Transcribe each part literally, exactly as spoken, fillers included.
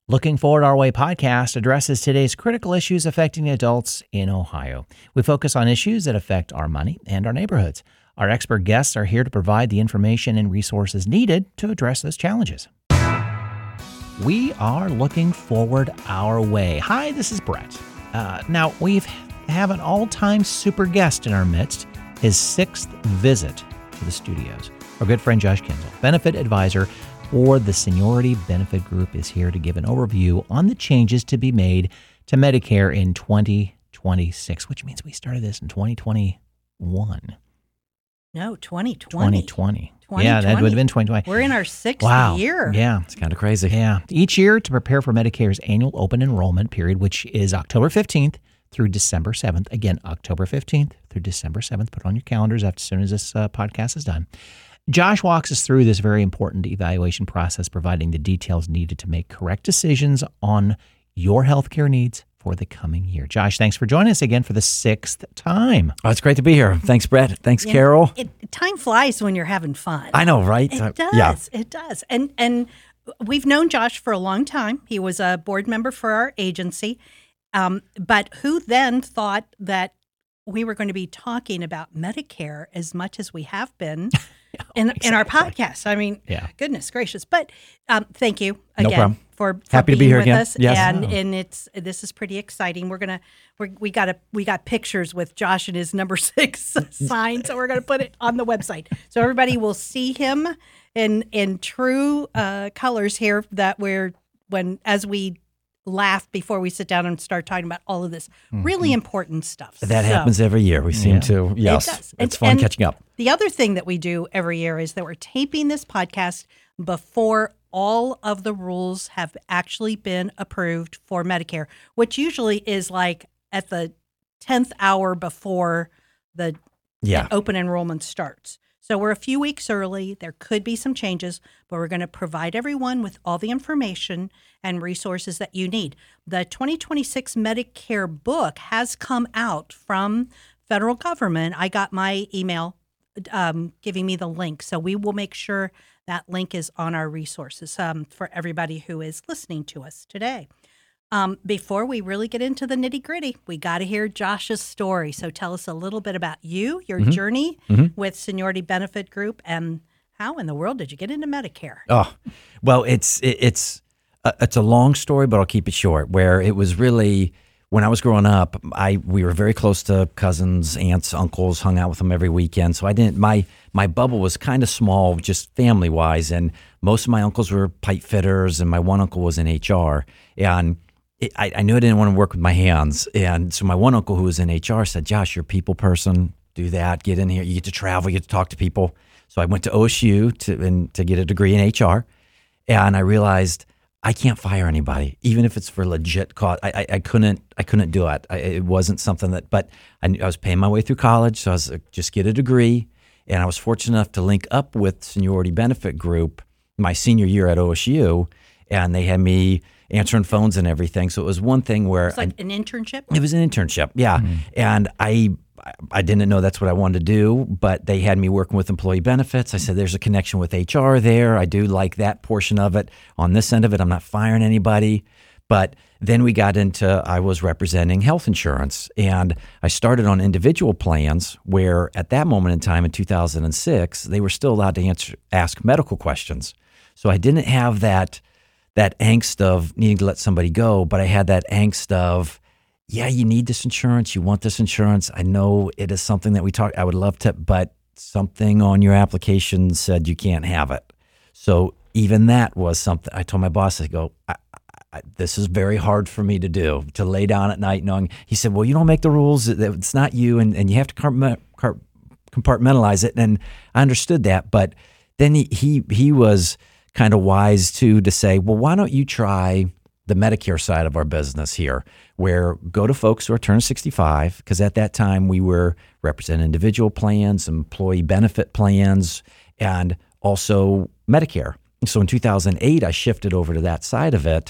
Looking Forward Our Way podcast addresses today's critical issues affecting adults in Ohio. We focus on issues that affect our money and our neighborhoods. Our expert guests are here to provide the information and resources needed to address those challenges. We are looking forward our way. Hi, this is Brett. Uh, now, we have an all-time super guest in our midst, his sixth visit to the studios. Our good friend Josh Kinzel, benefit advisor for the Seniority Benefit Group, is here to give an overview on the changes to be made to Medicare in twenty twenty-six, which means we started this in twenty twenty-one. No, twenty twenty. twenty twenty. Yeah, that would have been twenty twenty. We're in our sixth wow. year. Yeah. It's kind of crazy. Yeah. Each year to prepare for Medicare's annual open enrollment period, which is October fifteenth through December seventh. Again, October fifteenth through December seventh. Put it on your calendars as soon as this uh, podcast is done. Josh walks us through this very important evaluation process, providing the details needed to make correct decisions on your healthcare needs for the coming year. Josh, thanks for joining us again for the sixth time. Oh, it's great to be here. Thanks, Brett. Thanks, Yeah, Carol. It, time flies when you're having fun. I know, right? It Uh, does. yeah. It does. And and we've known Josh for a long time. He was a board member for our agency. Um, but who then thought that we were going to be talking about Medicare as much as we have been in exactly. in our podcast? I mean, Yeah. goodness gracious. But um, thank you No again problem. for, for Happy to being be here with again. us. Yes. And Oh. and it's this is pretty exciting. We're gonna we we got a we got pictures with Josh and his number six sign, so we're gonna put it on the website so everybody will see him in in true uh, colors here. That we're when as we laugh before we sit down and start talking about all of this really important stuff. That So- happens every year. We seem Yeah. to. Yes. does. It's And- fun and catching up. The other thing that we do every year is that we're taping this podcast before all of the rules have actually been approved for Medicare, which usually is like at the tenth hour before the Yeah. the open enrollment starts. So we're a few weeks early. There could be some changes, but we're going to provide everyone with all the information and resources that you need. The twenty twenty-six Medicare book has come out from federal government. I got my email um, giving me the link. So we will make sure that link is on our resources um, for everybody who is listening to us today. Um, before we really get into the nitty gritty, we got to hear Josh's story. So tell us a little bit about you, your Mm-hmm. journey Mm-hmm. with Seniority Benefit Group, and how in the world did you get into Medicare? Oh, well, it's it, it's a, it's a long story, but I'll keep it short. Where it was really when I was growing up, I we were very close to cousins, aunts, uncles, hung out with them every weekend. So I didn't my my bubble was kind of small, just family wise, and most of my uncles were pipe fitters, and my one uncle was in H R, and it, I, I knew I didn't want to work with my hands, and so my one uncle who was in H R said, "Josh, you're a people person. Do that. Get in here. You get to travel. You get to talk to people." So I went to O S U to and to get a degree in H R, and I realized I can't fire anybody, even if it's for legit cause. I, I, I couldn't I couldn't do it. I, it wasn't something that. But I, knew I was paying my way through college, so I was like, just get a degree, and I was fortunate enough to link up with Seniority Benefit Group my senior year at O S U, and they had me answering phones and everything. So it was one thing where It's like I, an internship? it was an internship, yeah. And I I didn't know that's what I wanted to do, but they had me working with employee benefits. I said, there's a connection with H R there. I do like that portion of it. On this end of it, I'm not firing anybody. But then we got into, I was representing health insurance. And I started on individual plans where at that moment in time in two thousand six, they were still allowed to answer, ask medical questions. So I didn't have that that angst of needing to let somebody go, but I had that angst of, yeah, you need this insurance. You want this insurance. I know it is something that we talk. I would love to, but something on your application said you can't have it. So even that was something I told my boss, I go, I, I, this is very hard for me to do, to lay down at night knowing. He said, well, you don't make the rules. It's not you, and, and you have to compartmentalize it. And I understood that. But then he he, he was kind of wise too to say, well, why don't you try the Medicare side of our business here, where go to folks who are turned sixty-five, because at that time we were representing individual plans, employee benefit plans, and also Medicare. So in two thousand eight, I shifted over to that side of it,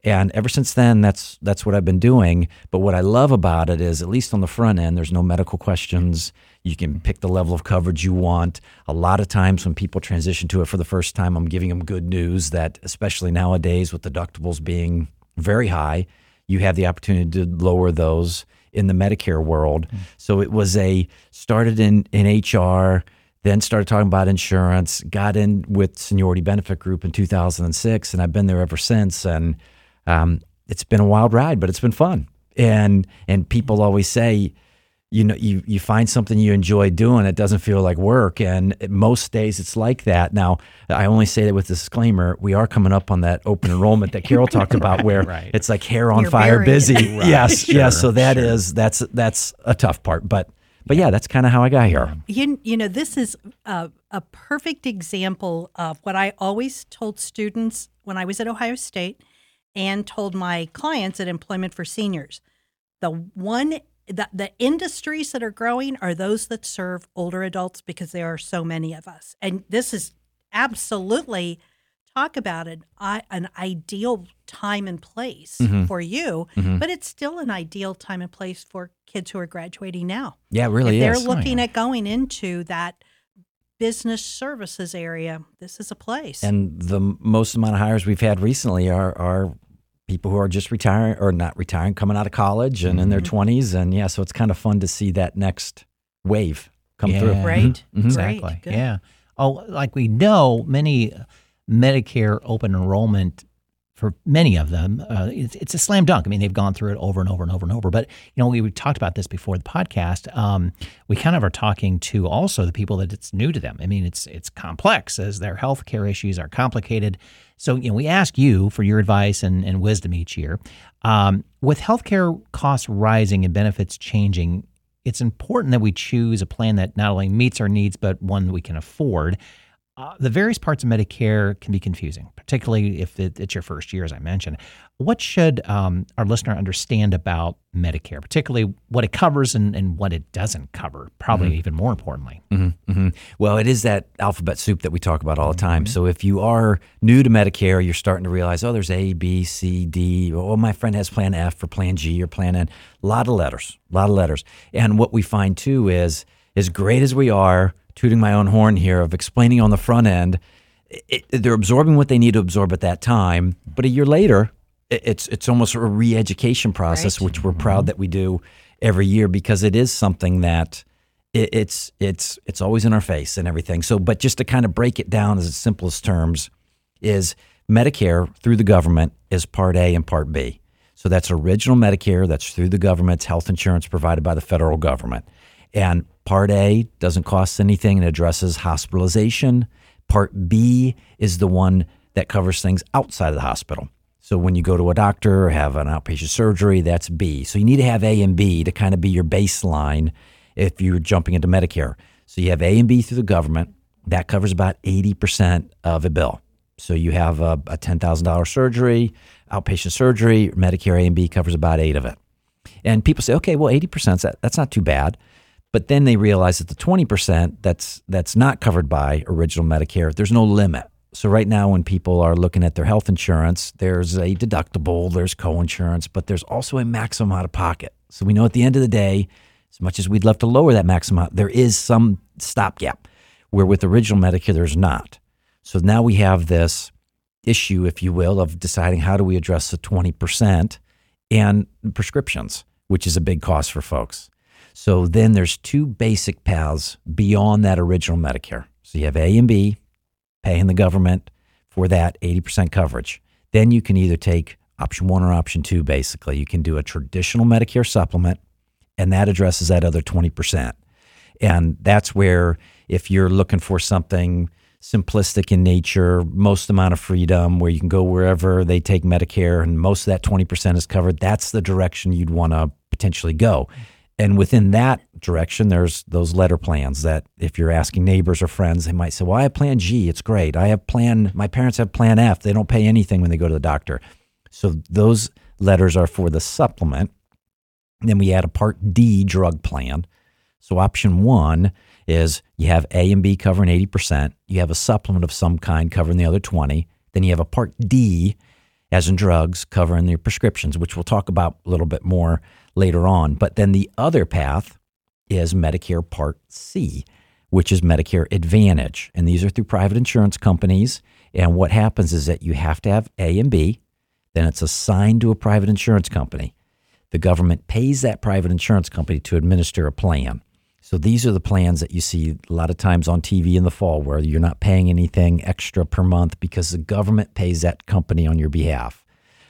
And ever since then, that's that's what I've been doing. But what I love about it is, at least on the front end, there's no medical questions. You can pick the level of coverage you want. A lot of times when people transition to it for the first time, I'm giving them good news that, especially nowadays with deductibles being very high, you have the opportunity to lower those in the Medicare world. Mm-hmm. So it was a, started in, in H R, then started talking about insurance, got in with Seniority Benefit Group in two thousand six, and I've been there ever since. And um, it's been a wild ride, but it's been fun. And and people always say, you know, you you find something you enjoy doing, it doesn't feel like work. And most days it's like that. Now, I only say that with a disclaimer, we are coming up on that open enrollment that Carol talked about, where right. it's like hair on You're fire buried. busy. Right. Yes, Sure, yes. So that sure. is, that's that's a tough part. But but yeah, that's kind of how I got here. You, you know, this is a, a perfect example of what I always told students when I was at Ohio State and told my clients at Employment for Seniors. The one, the, the industries that are growing are those that serve older adults, because there are so many of us. And this is absolutely, talk about it, I, an ideal time and place Mm-hmm. for you, Mm-hmm. but it's still an ideal time and place for kids who are graduating now. Yeah, it really If they're is. looking Oh, yeah. at going into that business services area, this is a place. And the m- most amount of hires we've had recently are are people who are just retiring or not retiring, coming out of college and in their twenties. And yeah, so it's kind of fun to see that next wave come Yeah. through. Right. Mhm. Exactly. Great, good. Yeah. Oh, like we know, many Medicare open enrollment, for many of them, uh, it's, it's a slam dunk. I mean, they've gone through it over and over and over and over. But, you know, we, we talked about this before the podcast. Um, we kind of are talking to also the people that it's new to them. I mean, it's it's complex, as their healthcare issues are complicated. So, you know, we ask you for your advice and, and wisdom each year. Um, with healthcare costs rising and benefits changing, it's important that we choose a plan that not only meets our needs, but one we can afford. Uh, the various parts of Medicare can be confusing, particularly if it, it's your first year, as I mentioned. What should um, our listener understand about Medicare, particularly what it covers and, and what it doesn't cover, probably Mm-hmm. even more importantly? Mm-hmm, mm-hmm. Well, it is that alphabet soup that we talk about all the time. So if you are new to Medicare, you're starting to realize, oh, there's A, B, C, D. Oh, my friend has Plan F or Plan G or Plan N. A lot of letters, a lot of letters. And what we find too is, as great as we are, tooting my own horn here of explaining on the front end, it, they're absorbing what they need to absorb at that time. But a year later, it, it's it's almost a re-education process, Right. which we're proud that we do every year, because it is something that it, it's it's it's always in our face and everything. So, but just to kind of break it down as its simplest terms, is Medicare through the government is Part A and Part B. So that's original Medicare, that's through the government's health insurance provided by the federal government. And Part A doesn't cost anything and addresses hospitalization. Part B is the one that covers things outside of the hospital. So when you go to a doctor or have an outpatient surgery, that's B. So you need to have A and B to kind of be your baseline if you're jumping into Medicare. So you have A and B through the government. That covers about eighty percent of a bill. So you have a, a ten thousand dollars surgery, outpatient surgery, Medicare A and B covers about eight of it. And people say, okay, well, eighty percent, that, that's not too bad. But then they realize that the twenty percent that's that's not covered by original Medicare, there's no limit. So right now when people are looking at their health insurance, there's a deductible, there's co-insurance, but there's also a maximum out of pocket. So we know at the end of the day, as much as we'd love to lower that maximum out, there is some stopgap, where with original Medicare, there's not. So now we have this issue, if you will, of deciding how do we address the twenty percent and prescriptions, which is a big cost for folks. So then there's two basic paths beyond that original Medicare. So you have A and B, paying the government for that eighty percent coverage. Then you can either take option one or option two, basically. You can do a traditional Medicare supplement, and that addresses that other twenty percent. And that's where, if you're looking for something simplistic in nature, most amount of freedom, where you can go wherever they take Medicare and most of that twenty percent is covered, that's the direction you'd want to potentially go. And within that direction, there's those letter plans that if you're asking neighbors or friends, they might say, well, I have Plan G. It's great. I have Plan, my parents have Plan F. They don't pay anything when they go to the doctor. So those letters are for the supplement. Then we add a Part D drug plan. So option one is you have A and B covering eighty percent. You have a supplement of some kind covering the other twenty. Then you have a Part D, as in drugs, covering their prescriptions, which we'll talk about a little bit more later on. But then the other path is Medicare Part C, which is Medicare Advantage. And these are through private insurance companies. And what happens is that you have to have A and B, then it's assigned to a private insurance company. The government pays that private insurance company to administer a plan. So these are the plans that you see a lot of times on T V in the fall where you're not paying anything extra per month because the government pays that company on your behalf.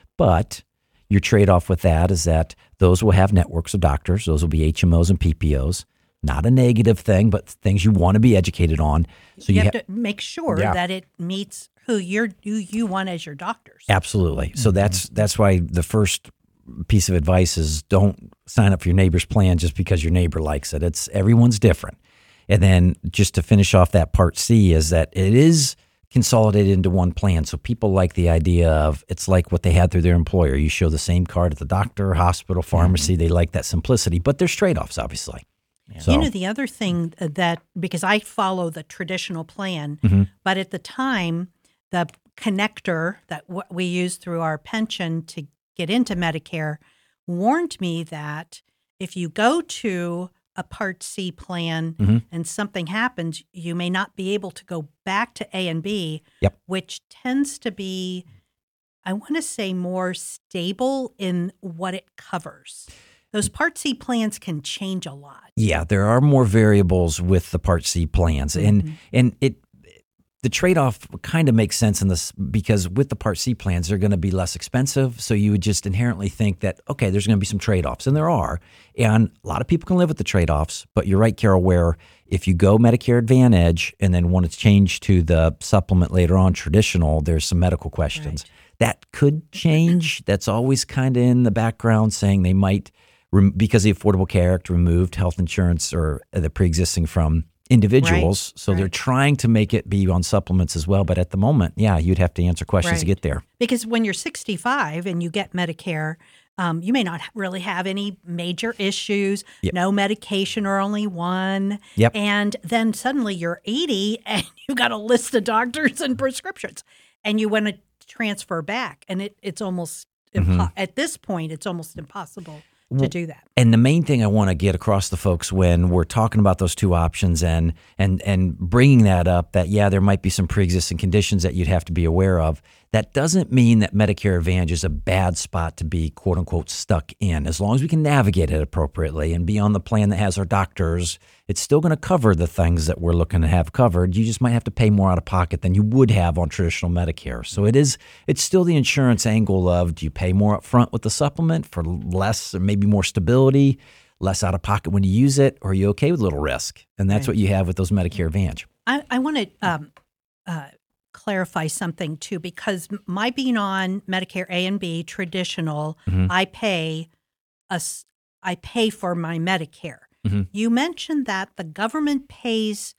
But your trade-off with that is that those will have networks of doctors. Those will be H M Os and P P Os. Not a negative thing, but things you want to be educated on. So you, you have ha- to make sure Yeah. that it meets who you're who you want as your doctors. Absolutely. So that's that's why the first piece of advice is don't sign up for your neighbor's plan just because your neighbor likes it. It's everyone's different. And then just to finish off that Part C is that it is consolidated into one plan. So people like the idea of it's like what they had through their employer. You show the same card at the doctor, hospital, pharmacy. Mm-hmm. They like that simplicity, but there's trade-offs, obviously. Yeah. So, you know, the other thing that, because I follow the traditional plan, mm-hmm. but at the time, the connector that w- we use through our pension to get into Medicare warned me that if you go to a Part C plan mm-hmm. and something happens, you may not be able to go back to A and B, yep. which tends to be, I want to say, more stable in what it covers. Those Part C plans can change a lot. Yeah, there are more variables with the Part C plans, Mm-hmm. and and it the trade-off kind of makes sense in this because with the Part C plans, they're going to be less expensive. So you would just inherently think that, okay, there's going to be some trade-offs, and there are. And a lot of people can live with the trade-offs, but you're right, Carol, where if you go Medicare Advantage and then want to change to the supplement later on, traditional, there's some medical questions. Right. That could change. That's always kind of in the background saying they might, because the Affordable Care Act removed health insurance or the pre-existing from individuals. Right, so right. they're trying to make it be on supplements as well. But at the moment, yeah, you'd have to answer questions right. to get there. Because when you're sixty-five and you get Medicare, um, you may not really have any major issues, yep. no medication or only one. Yep. And then suddenly you're eighty and you've got a list of doctors and prescriptions and you want to transfer back. And it, it's almost, Mm-hmm. impo- at this point, it's almost impossible to do that. And the main thing I want to get across to folks when we're talking about those two options and and and bringing that up, that, yeah, there might be some pre-existing conditions that you'd have to be aware of. That doesn't mean that Medicare Advantage is a bad spot to be, quote unquote, stuck in. As long as we can navigate it appropriately and be on the plan that has our doctors, it's still going to cover the things that we're looking to have covered. You just might have to pay more out of pocket than you would have on traditional Medicare. So it is, it's still the insurance angle of, do you pay more up front with the supplement for less or maybe more stability, less out of pocket when you use it, or are you okay with a little risk? And that's Right. what you have with those Medicare Advantage. I, I want to um, uh, clarify something too, because my being on Medicare A and B traditional, Mm-hmm. I pay a, s- I pay for my Medicare. Mm-hmm. You mentioned that the government pays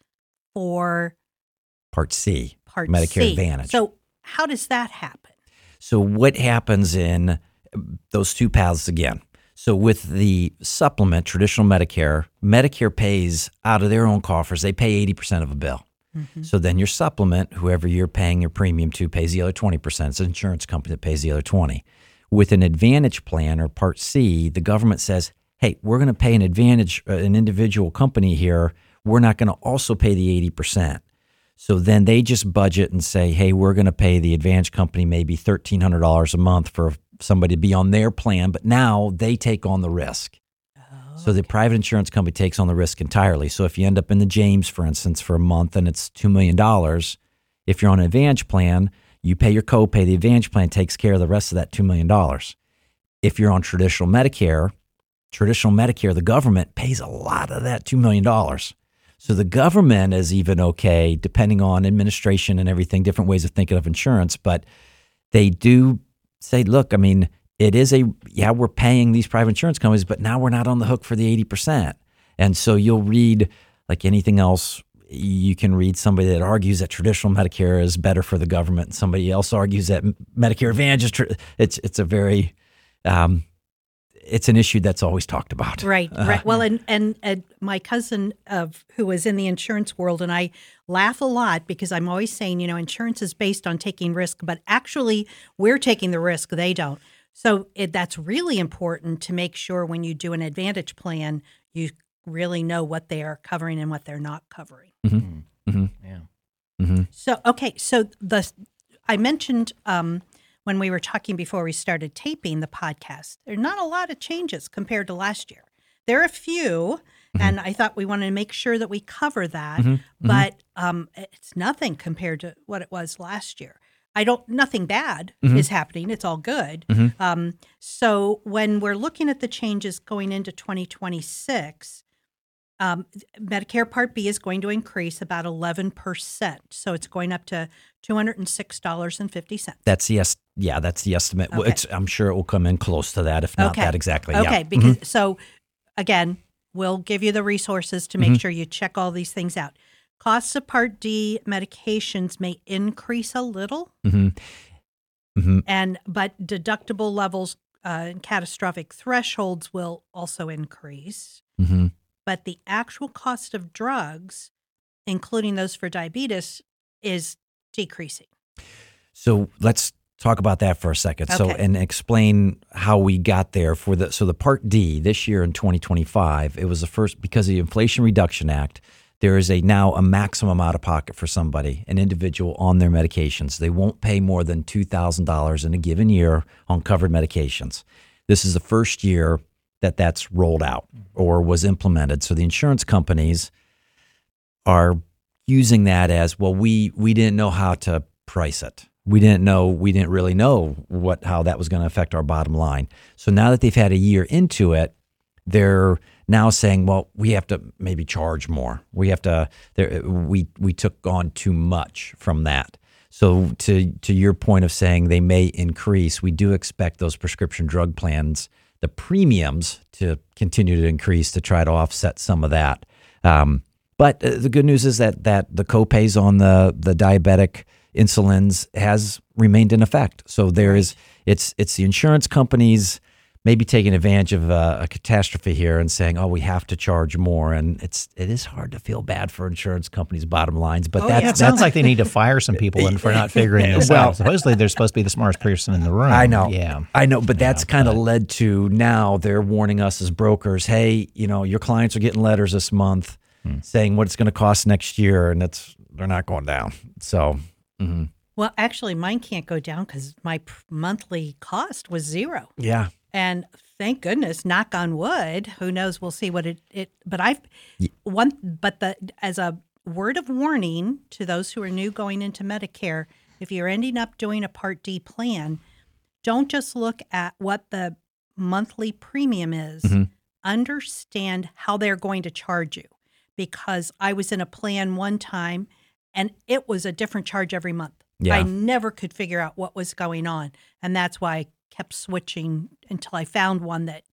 for Part C, Part Medicare C. Advantage. So how does that happen? So what happens in those two paths again? So with the supplement, traditional Medicare, Medicare pays out of their own coffers. They pay eighty percent of a bill. Mm-hmm. So then your supplement, whoever you're paying your premium to, pays the other twenty percent. It's an insurance company that pays the other twenty. With an Advantage plan or Part C, the government says, hey, we're going to pay an Advantage, uh, an individual company here. We're not going to also pay the eighty percent. So then they just budget and say, hey, we're going to pay the Advantage company maybe thirteen hundred dollars a month for somebody to be on their plan, but now they take on the risk. Oh, So the private insurance company takes on the risk entirely. So if you end up in the James, for instance, for a month and it's two million dollars, if you're on an Advantage plan, you pay your copay. The Advantage plan takes care of the rest of that two million dollars. If you're on traditional Medicare, traditional Medicare, the government pays a lot of that two million dollars. So the government is even okay, depending on administration and everything, different ways of thinking of insurance. But they do say, look, I mean, it is a, yeah, we're paying these private insurance companies, but now we're not on the hook for the eighty percent. And so you'll read, like anything else, you can read somebody that argues that traditional Medicare is better for the government, and somebody else argues that Medicare Advantage is, tr- it's, it's a very, um, it's an issue that's always talked about. Right, right. Well, and, and and my cousin of who was in the insurance world, and I laugh a lot because I'm always saying, you know, insurance is based on taking risk, but actually we're taking the risk, they don't. So it, that's really important to make sure when you do an Advantage plan, you really know what they are covering and what they're not covering. Mm-hmm. Mm-hmm. Yeah. Mm-hmm. So, okay, so the I mentioned um, when we were talking before we started taping the podcast, there are not a lot of changes compared to last year. There are a few, mm-hmm. and I thought we wanted to make sure that we cover that, mm-hmm. but um, it's nothing compared to what it was last year. I don't, nothing bad mm-hmm. is happening. It's all good. Mm-hmm. Um, so when we're looking at the changes going into twenty twenty-six, um, Medicare Part B is going to increase about eleven percent. So it's going up to two hundred six dollars and fifty cents. That's the est- yeah, that's the estimate. Okay. It's, I'm sure it will come in close to that, if not Okay. that exactly. Okay, yeah. because Mhm. so again, we'll give you the resources to make Mhm. sure you check all these things out. Costs of Part D medications may increase a little, Mhm. Mhm. and but deductible levels uh, and catastrophic thresholds will also increase. Mhm. But the actual cost of drugs, including those for diabetes, is decreasing. So let's talk about that for a second. So Okay. and explain how we got there for the so the Part D this year in twenty twenty-five. It was the first because of the Inflation Reduction Act. There is a now a maximum out of pocket for somebody, an individual on their medications. They won't pay more than two thousand dollars in a given year on covered medications. This is the first year that that's rolled out or was implemented. So the insurance companies are using that as, well, we we didn't know how to price it. We didn't know, we didn't really know what how that was going to affect our bottom line. So now that they've had a year into it, they're now saying, well, we have to maybe charge more. We have to, there, we we took on too much from that. So to to your point of saying they may increase, we do expect those prescription drug plans, the premiums, to continue to increase to try to offset some of that. Um, but uh, the good news is that that the copays on the the diabetic insulins has remained in effect. So there is, it's it's the insurance companies maybe taking advantage of a, a catastrophe here and saying, "Oh, we have to charge more," and it's it is hard to feel bad for insurance companies' bottom lines. But Oh, that's, Yeah, it that's sounds like they need to fire some people and for not figuring this Well- out. Supposedly they're supposed to be the smartest person in the room. I know. Yeah. I know, but that's Yeah, kind of but- led to now they're warning us as brokers, hey, you know, your clients are getting letters this month Hmm. saying what it's going to cost next year, and it's they're not going down. So, mhm. Well, actually, mine can't go down because my p- monthly cost was zero. yeah. And thank goodness, knock on wood. Who knows? We'll see what it. it but I've one. But the as a word of warning to those who are new going into Medicare, if you're ending up doing a Part D plan, don't just look at what the monthly premium is. Mhm. Understand how they're going to charge you, because I was in a plan one time, and it was a different charge every month. Yeah. I never could figure out what was going on, and that's why I kept switching until I found one that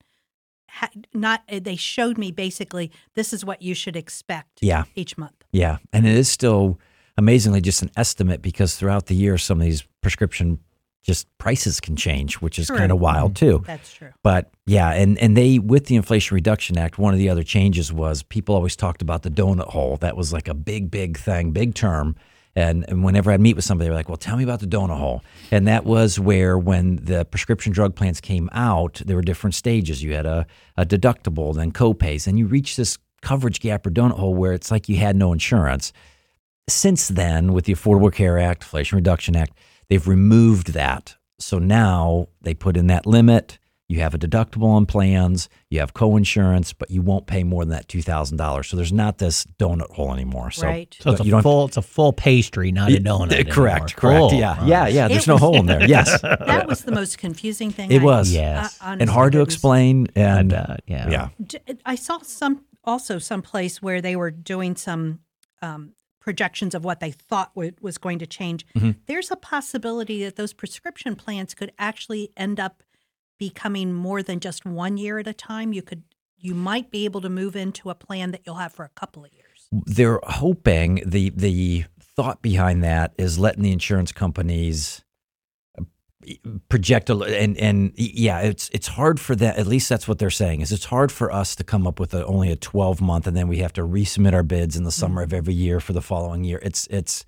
had not. They showed me basically this is what you should expect. Yeah. Each month. Yeah. And it is still amazingly just an estimate because throughout the year, some of these prescription just prices can change, which is True. kind of wild too. That's true. But yeah, and, and they, with the Inflation Reduction Act, one of the other changes was people always talked about the donut hole. That was like a big, big thing, big term. And, and whenever I'd meet with somebody, they were like, well, tell me about the donut hole. And that was where when the prescription drug plans came out, there were different stages. You had a, a deductible, then copays, and you reached this coverage gap or donut hole where it's like you had no insurance. Since then, with the Affordable Care Act, Inflation Reduction Act, they've removed that. So now they put in that limit. You have a deductible on plans, you have co-insurance, but you won't pay more than that two thousand dollars. So there's not this donut hole anymore. So, Right. So it's you a don't- full it's a full pastry, not a donut. Uh, anymore. Correct, correct. Cool. Yeah, yeah, yeah. There's It no was- hole in there. Yes. That was the most confusing thing. It I- was. Yes. uh, And hard to honestly, it was- explain. I And bet. Yeah. yeah. D- I saw some also some place where they were doing some um, projections of what they thought w- was going to change. Mm-hmm. There's a possibility that those prescription plans could actually end up becoming more than just one year at a time. You could, you might be able to move into a plan that you'll have for a couple of years. They're hoping the the thought behind that is letting the insurance companies project a, and and yeah, it's it's hard for that. At least that's what they're saying. Is it's hard for us to come up with a, only a twelve month, and then we have to resubmit our bids in the summer of every year for the following year. It's it's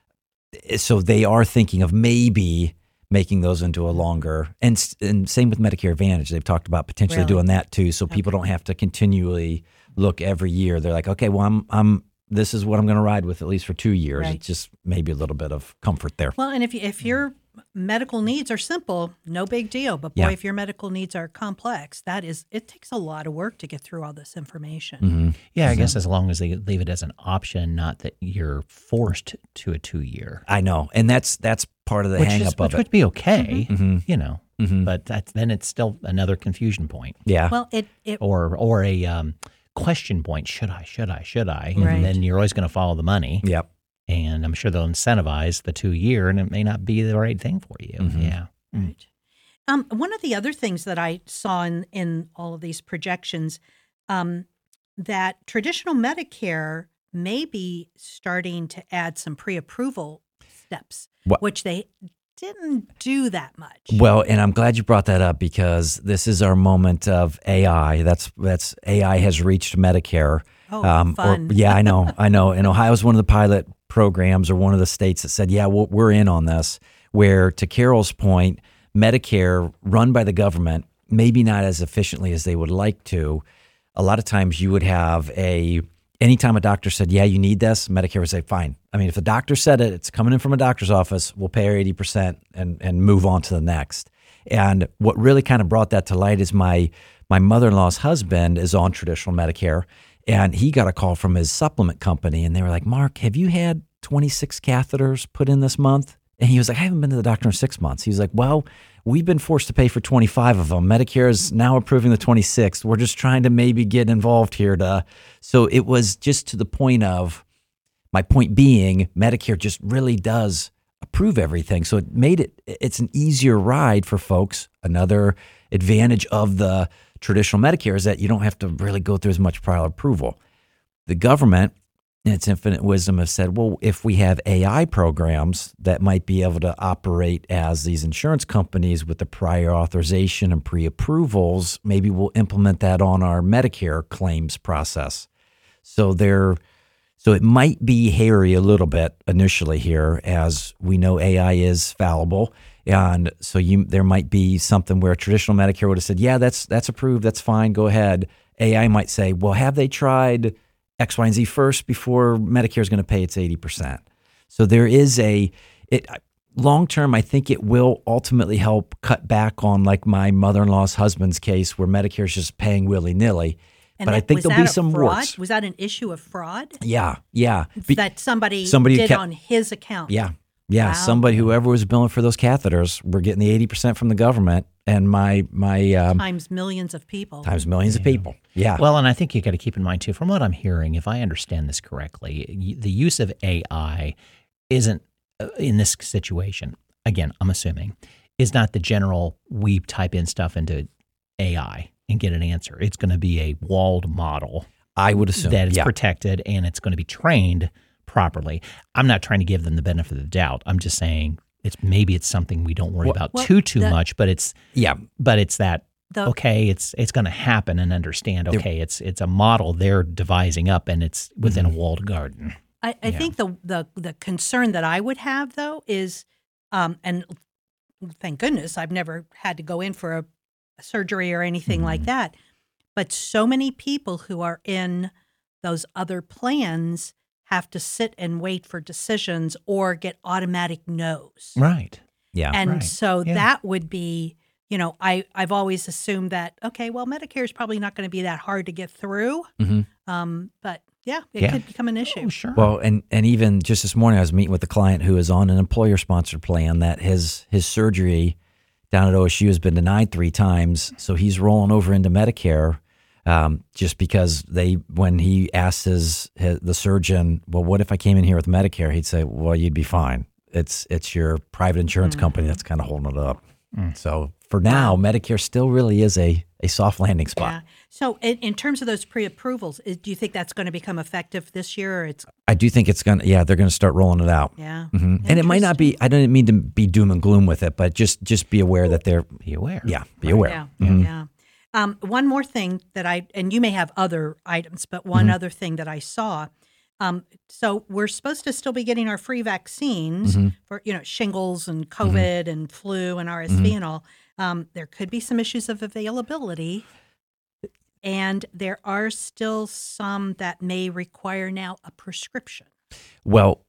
so they are thinking of maybe making those into a longer, and and same with Medicare Advantage. They've talked about potentially Really? doing that too, so people Okay. don't have to continually look every year. They're like, okay, well, I'm I'm this is what I'm going to ride with at least for two years. Right. It's just maybe a little bit of comfort there. Well, and if you, if your medical needs are simple, no big deal. But boy, Yeah. if your medical needs are complex, that is, it takes a lot of work to get through all this information. Mm-hmm. Yeah, I guess as long as they leave it as an option, not that you're forced to a two year, I know, and that's that's part of the which hang is up of which would it. be okay, Mm-hmm. you know. Mm-hmm. But that's then it's still another confusion point, Yeah, Well, it, it or or a um, question point. Should I? Should I? Should I? Right. And then you're always going to follow the money, yep. and I'm sure they'll incentivize the two year, and it may not be the right thing for you. Mhm. Yeah. Right. Um, one of the other things that I saw in, in all of these projections, um, that traditional Medicare may be starting to add some pre-approval steps, What- which they didn't do that much. Well, and I'm glad you brought that up because this is our moment of A I. That's that's A I has reached Medicare. Oh, or- fun. yeah, I know, I know. And Ohio's one of the pilot programs or one of the states that said, yeah, we're we're in on this. Where, to Carol's point, Medicare run by the government, maybe not as efficiently as they would like to. A lot of times you would have a, anytime a doctor said, yeah, you need this, Medicare would say, fine. I mean, if the doctor said it, it's coming in from a doctor's office, we'll pay our eighty percent and, and move on to the next. And what really kind of brought that to light is my, my mother-in-law's husband is on traditional Medicare, and he got a call from his supplement company, and they were like, Mark, have you had twenty-six catheters put in this month? And he was like, I haven't been to the doctor in six months. He was like, well, we've been forced to pay for twenty-five of them. Medicare is now approving the twenty-sixth. We're just trying to maybe get involved here to. So it was just to the point of, my point being, Medicare just really does approve everything. So it made it, it's an easier ride for folks. Another advantage of the traditional Medicare is that you don't have to really go through as much prior approval. The government, in its infinite wisdom, has said, well, if we have A I programs that might be able to operate as these insurance companies with the prior authorization and pre-approvals, maybe we'll implement that on our Medicare claims process. So they're, so it might be hairy a little bit initially here, as we know A I is fallible. And so you, there might be something where traditional Medicare would have said, yeah, that's that's approved, that's fine, go ahead. A I might say, well, have they tried X, Y, and Z first before Medicare is going to pay its eighty percent? So there is a, it long term, I think it will ultimately help cut back on, like my mother-in-law's husband's case, where Medicare is just paying willy-nilly. And But I that- think was there'll that be a some fraud? warts. Was that an issue of fraud Yeah, yeah. Be- that somebody, somebody did kept- on his account? Yeah. Yeah. Wow. Somebody, whoever was billing for those catheters, we're getting the eighty percent from the government, and my, my, um, Times millions of people. times millions of people. Yeah. Well, and I think you got to keep in mind too, from what I'm hearing, if I understand this correctly, y- the use of A I isn't uh, in this situation. Again, I'm assuming is not the general. We type in stuff into A I and get an answer. It's going to be a walled model I would assume that it's yeah. protected and it's going to be trained properly. I'm not trying to give them the benefit of the doubt. I'm just saying it's maybe it's something we don't worry Well- about Well, too too the- much, but it's Yeah. but it's that The- okay, it's it's going to happen and understand. Okay, it's it's a model they're devising up, and it's within Mm-hmm. a walled garden. I, I Yeah. think the, the the concern that I would have though is, um, and thank goodness I've never had to go in for a, a surgery or anything Mm-hmm. like that. But so many people who are in those other plans have to sit and wait for decisions or get automatic no's. Right. Yeah. And Right. so Yeah. that would be, you know, I, I've always assumed that, okay, well, Medicare is probably not going to be that hard to get through. Mhm. Um, but yeah, it Yeah. could become an issue. Oh, sure. Well, and, and even just this morning, I was meeting with a client who is on an employer-sponsored plan that his his surgery down at O S U has been denied three times, so he's rolling over into Medicare um, just because they when he asked his, his the surgeon, well, what if I came in here with Medicare? He'd say, well, you'd be fine. It's it's your private insurance company that's kind of holding it up. So for now, Medicare still really is a a soft landing spot. Yeah. So in, in terms of those pre-approvals, is- do you think that's going to become effective this year? Or it's I do think it's going to, yeah, they're going to start rolling it out. yeah. hmm And it might not be, I don't mean to be doom and gloom with it, but just just be aware that they're, Be aware. yeah, be aware. Yeah, Mhm. yeah. Um, one more thing that I, and you may have other items, but one Mm-hmm. other thing that I saw. Um, so we're supposed to still be getting our free vaccines Mm-hmm. for, you know, shingles and COVID and flu and R S V Mm-hmm. and all. Um, there could be some issues of availability. And there are still some that may require now a prescription. Well,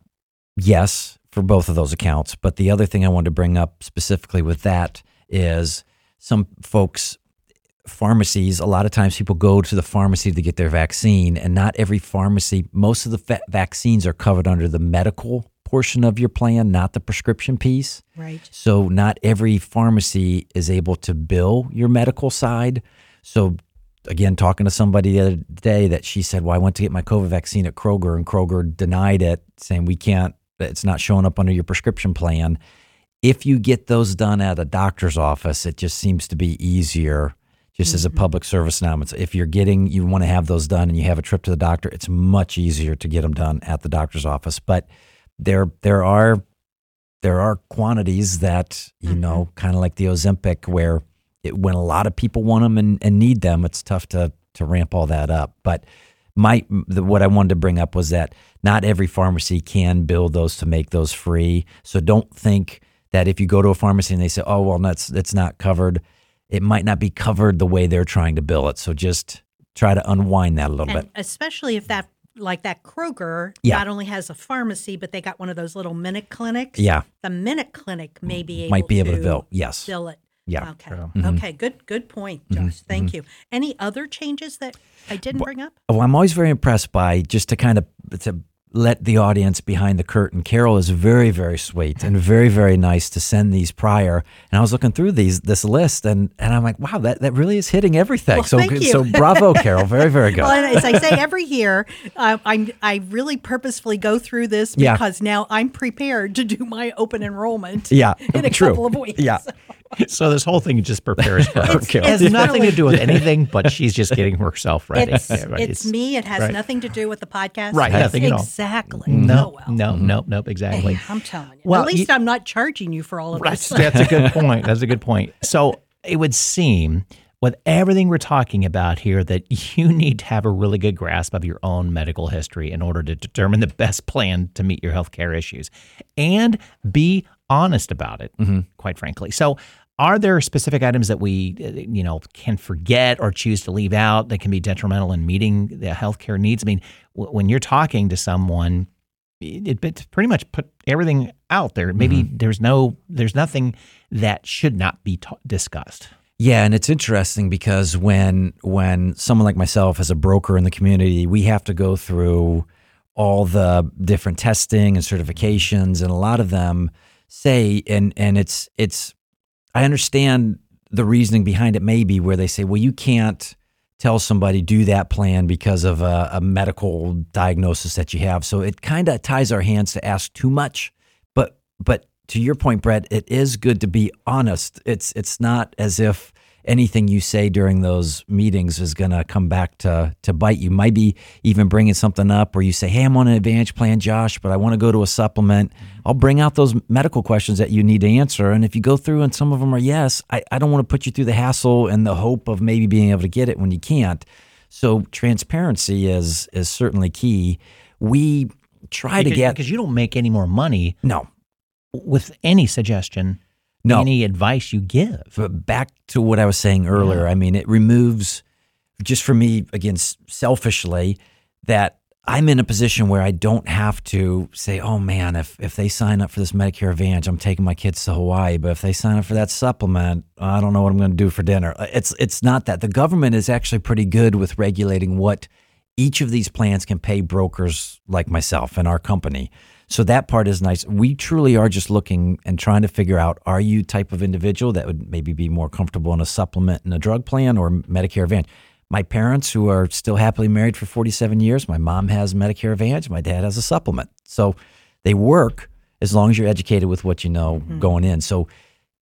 yes, for both of those accounts. But the other thing I wanted to bring up specifically with that is some folks, pharmacies, a lot of times people go to the pharmacy to get their vaccine, and not every pharmacy, most of the fa- vaccines are covered under the medical portion of your plan, not the prescription piece. Right. So not every pharmacy is able to bill your medical side. So again, talking to somebody the other day that she said, well, I went to get my COVID vaccine at Kroger and Kroger denied it, saying we can't, it's not showing up under your prescription plan. If you get those done at a doctor's office, it just seems to be easier just mm-hmm. as a public service announcement. If you're getting, you want to have those done and you have a trip to the doctor, it's much easier to get them done at the doctor's office. But there, there are, there are quantities that, you mm-hmm. know, kind of like the Ozempic where it, when a lot of people want them and, and need them, it's tough to, to ramp all that up. But my, the, what I wanted to bring up was that not every pharmacy can bill those to make those free. So don't think that if you go to a pharmacy and they say, oh, well, that's, that's not covered, it might not be covered the way they're trying to bill it. So just try to unwind that a little And bit. especially if that, like that Kroger, Yeah. not only has a pharmacy, but they got one of those little minute clinics. Yeah. The minute clinic may be able Might be to able to bill. Yes. bill it. Yeah. Okay. True. Okay. Good. Good point, Josh. Thank you. Any other changes that I didn't bring up? Oh, I'm always very impressed by, just to kind of to let the audience behind the curtain. Carol is very, very sweet and very, very nice to send these prior. And I was looking through these this list, and, and I'm like, wow, that, that really is hitting everything. Well, so thank you. so bravo, Carol. Very, very good. Well, and as I say every year, uh, I'm I really purposefully go through this Yeah. because now I'm prepared to do my open enrollment. Yeah, in a true. couple of weeks. Yeah. So this whole thing just prepares her. It's- It has it's nothing really- to do with anything, but she's just getting herself ready. It's, Yeah, right. it's me. It has right. nothing to do with the podcast. Right, It's nothing at all. Exactly. No, Oh, well. no, nope, nope, exactly. I'm telling you. Well, At least you- I'm not charging you for all of That's, this. that's a good point. That's a good point. So it would seem, with everything we're talking about here, that you need to have a really good grasp of your own medical history in order to determine the best plan to meet your healthcare issues and be honest about it, Mm-hmm. quite frankly. So are there specific items that we, uh, you know, can forget or choose to leave out that can be detrimental in meeting the healthcare needs? I mean, w- when you're talking to someone, it, it pretty much put everything out there. Maybe Mm-hmm. there's no, there's nothing that should not be ta- discussed. Yeah, and it's interesting because when when someone like myself as a broker in the community, we have to go through all the different testing and certifications, and a lot of them say, and and it's it's I understand the reasoning behind it maybe where they say, well, you can't tell somebody do that plan because of a, a medical diagnosis that you have. So it kind of ties our hands to ask too much. But but to your point, Brett, it is good to be honest. It's it's not as if anything you say during those meetings is going to come back to to bite you. Maybe even bringing something up where you say, hey, I'm on an Advantage plan, Josh, but I want to go to a supplement. I'll bring out those medical questions that you need to answer. And if you go through and some of them are yes, I, I don't want to put you through the hassle and the hope of maybe being able to get it when you can't. So transparency is is certainly key. We try because, to get... Because you don't make any more money No. with any suggestion, No. any advice you give. But back to what I was saying earlier, I mean, it removes, just for me, again, s- selfishly, that I'm in a position where I don't have to say, oh man, if, if they sign up for this Medicare Advantage, I'm taking my kids to Hawaii. But if they sign up for that supplement, I don't know what I'm going to do for dinner. It's it's not that. The government is actually pretty good with regulating what each of these plans can pay brokers like myself and our company. So that part is nice. We truly are just looking and trying to figure out, are you type of individual that would maybe be more comfortable in a supplement and a drug plan or Medicare Advantage? My parents, who are still happily married for forty-seven years, my mom has Medicare Advantage, my dad has a supplement. So they work as long as you're educated with what you know Mm-hmm. going in. So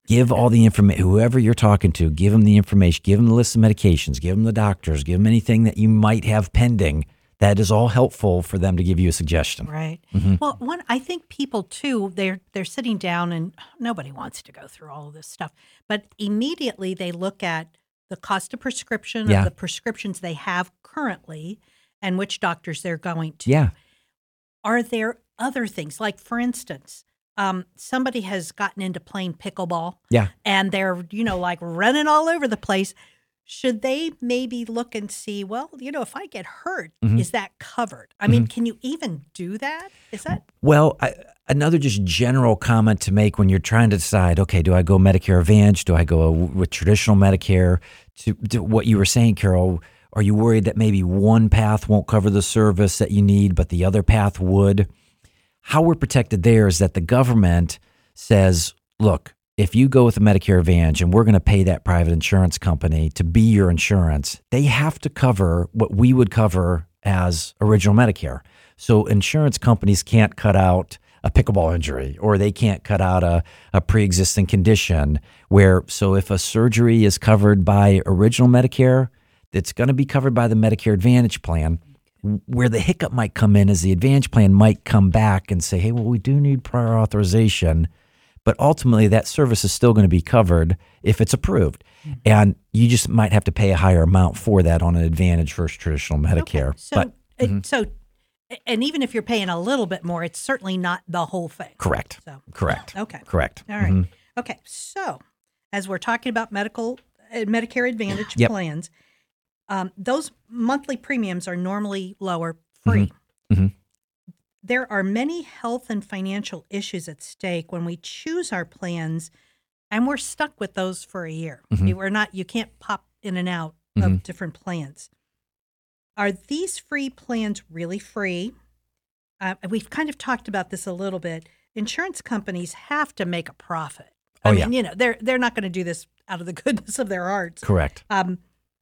Give all the information, whoever you're talking to, give them the information, give them the list of medications, give them the doctors, give them anything that you might have pending. That is all helpful for them to give you a suggestion. Right. Mm-hmm. Well, one, I think people too, they're they're sitting down and nobody wants to go through all of this stuff, but immediately they look at the cost of prescription Yeah. of the prescriptions they have currently and which doctors they're going to. Yeah. Are there other things, like for instance, um, somebody has gotten into playing pickleball Yeah. and they're, you know, like running all over the place. Should they maybe look and see, well, you know, if I get hurt, Mm-hmm. is that covered? I mean, can you even do that? Is that Well, I, another just general comment to make when you're trying to decide, okay, do I go Medicare Advantage? Do I go with traditional Medicare? To, to what you were saying, Carol, are you worried that maybe one path won't cover the service that you need, but the other path would? How we're protected there is that the government says, look, if you go with a Medicare Advantage and we're going to pay that private insurance company to be your insurance, they have to cover what we would cover as original Medicare. So insurance companies can't cut out a pickleball injury or they can't cut out a, a pre-existing condition where, so if a surgery is covered by original Medicare, it's going to be covered by the Medicare Advantage plan. Where the hiccup might come in is the Advantage plan might come back and say, hey, well, we do need prior authorization. But ultimately, that service is still going to be covered if it's approved. Mm-hmm. And you just might have to pay a higher amount for that on an Advantage versus traditional Medicare. Okay. So, but, it, mm-hmm. so, and even if you're paying a little bit more, it's certainly not the whole thing. Correct. So, Correct. Okay. Correct. All right. Mm-hmm. Okay. So, as we're talking about medical uh, Medicare Advantage Yep. plans, um, those monthly premiums are normally lower, free. Mm-hmm. Mm-hmm. There are many health and financial issues at stake when we choose our plans, and we're stuck with those for a year. Mm-hmm. We're not. You can't pop in and out Mm-hmm. of different plans. Are these free plans really free? Uh, we've kind of talked about this a little bit. Insurance companies have to make a profit. I Oh, mean, yeah. you know, they're they're not going to do this out of the goodness of their hearts. Correct. Um,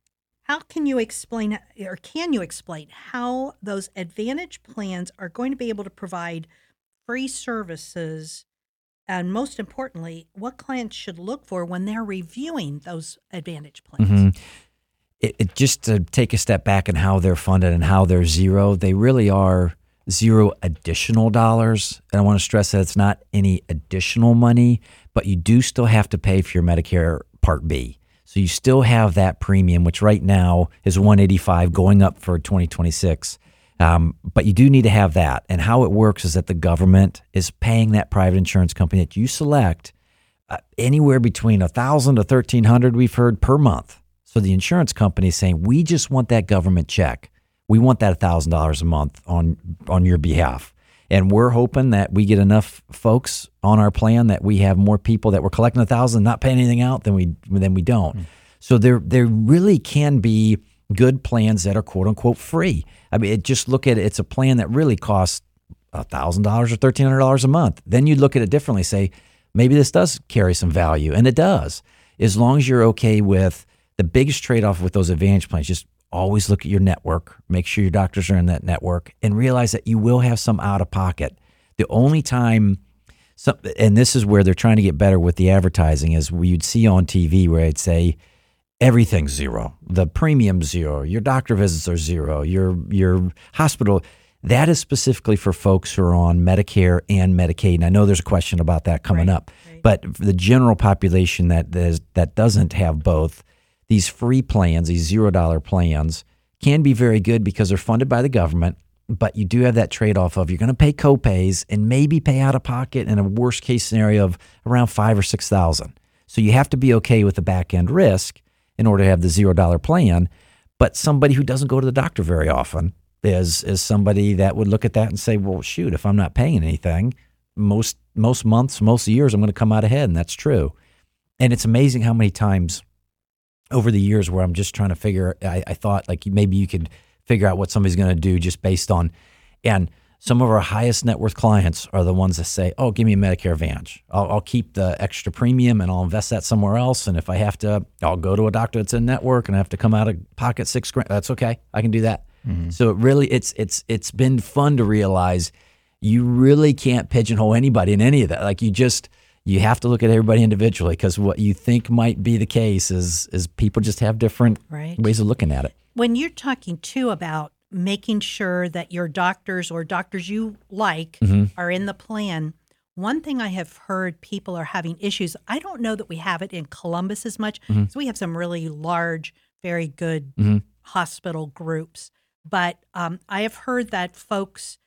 how can you explain, or can you explain, how those Advantage plans are going to be able to provide free services, and most importantly, what clients should look for when they're reviewing those Advantage plans? Mm-hmm. It, it, just to take a step back and how they're funded and how they're zero, they really are zero additional dollars. And I want to stress that it's not any additional money, but you do still have to pay for your Medicare Part B. So you still have that premium, which right now is one hundred eighty-five dollars, going up for twenty twenty-six. Um, but you do need to have that. And how it works is that the government is paying that private insurance company that you select uh, anywhere between one thousand dollars to thirteen hundred dollars, we've heard, per month. So the insurance company is saying, we just want that government check. We want that one thousand dollars a month on on your behalf. And we're hoping that we get enough folks on our plan that we have more people that we're collecting a thousand, not paying anything out, than we than we don't. Mm. So there there really can be good plans that are quote unquote free. I mean, it, just look at it. It's a plan that really costs a thousand dollars or thirteen hundred dollars a month. Then you look at it differently. Say maybe this does carry some value, and it does, as long as you're okay with the biggest trade off with those Advantage plans. Just always look at your network, make sure your doctors are in that network, and realize that you will have some out of pocket. The only time, some, and this is where they're trying to get better with the advertising, is where you'd see on T V where it'd say everything's zero, the premium's zero, your doctor visits are zero, your your hospital. That is specifically for folks who are on Medicare and Medicaid. And I know there's a question about that coming Right, up, right. but for the general population that is, that doesn't have both, these free plans, these zero dollar plans, can be very good because they're funded by the government, but you do have that trade-off of you're going to pay copays and maybe pay out of pocket in a worst case scenario of around five or six thousand. So you have to be okay with the back end risk in order to have the zero dollar plan. But somebody who doesn't go to the doctor very often is is somebody that would look at that and say, well, shoot, if I'm not paying anything, most most months, most years, I'm going to come out ahead, and that's true. And it's amazing how many times over the years where I'm just trying to figure, I, I thought like maybe you could figure out what somebody's going to do just based on, and some of our highest net worth clients are the ones that say, oh, give me a Medicare Advantage. I'll, I'll keep the extra premium and I'll invest that somewhere else. And if I have to, I'll go to a doctor that's in network and I have to come out of pocket six grand. That's okay. I can do that. Mm-hmm. So it really, it's, it's, it's been fun to realize you really can't pigeonhole anybody in any of that. Like you just, you have to look at everybody individually, because what you think might be the case is is people just have different Right. ways of looking at it. When you're talking too about making sure that your doctors or doctors you like are in the plan, one thing I have heard people are having issues. I don't know that we have it in Columbus as much, because we have some really large, very good hospital groups. But um, I have heard that folks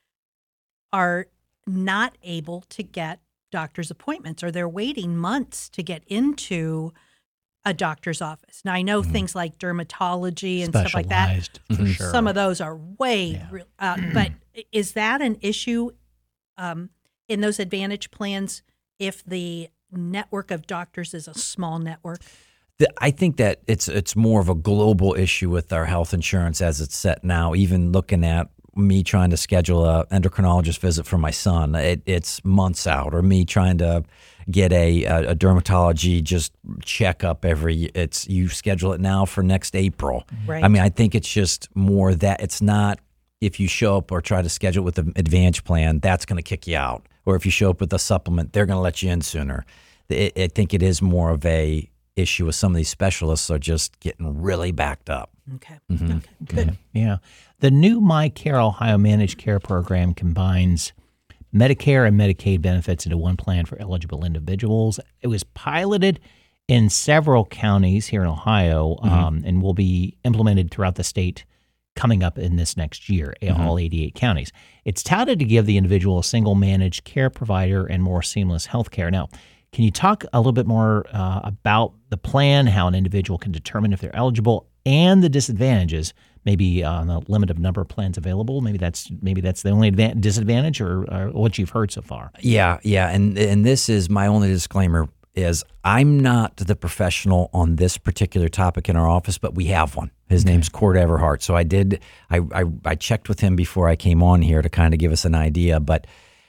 are not able to get doctor's appointments, or they're waiting months to get into a doctor's office. Now, I know things like dermatology and stuff like that. Specialized, for sure. Some of those are way, Yeah. real uh, but is that an issue um, in those Advantage plans if the network of doctors is a small network? The- I think that it's it's more of a global issue with our health insurance as it's set now. Even looking at me trying to schedule a endocrinologist visit for my son, it, it's months out. Or me trying to get a, a, a dermatology just checkup every. It's you schedule it now for next April. Right. I mean, I think it's just more that it's not if you show up or try to schedule with an Advantage plan, that's going to kick you out. Or if you show up with a supplement, they're going to let you in sooner. It, I think it is more of a issue with some of these specialists are just getting really backed up. Okay. Okay. Good. Yeah. The new MyCare Ohio Managed Care Program combines Medicare and Medicaid benefits into one plan for eligible individuals. It was piloted in several counties here in Ohio um, and will be implemented throughout the state coming up in this next year, all eighty-eight counties. It's touted to give the individual a single managed care provider and more seamless health care. Now, can you talk a little bit more uh, about the plan, how an individual can determine if they're eligible, and the disadvantages, maybe on the limited number of plans available? Maybe that's maybe that's the only advan- disadvantage, or, or what you've heard so far. Yeah, yeah, and and this is my only disclaimer is I'm not the professional on this particular topic in our office, but we have one. His name's Court Everhart. So I did I, I I checked with him before I came on here to kind of give us an idea, but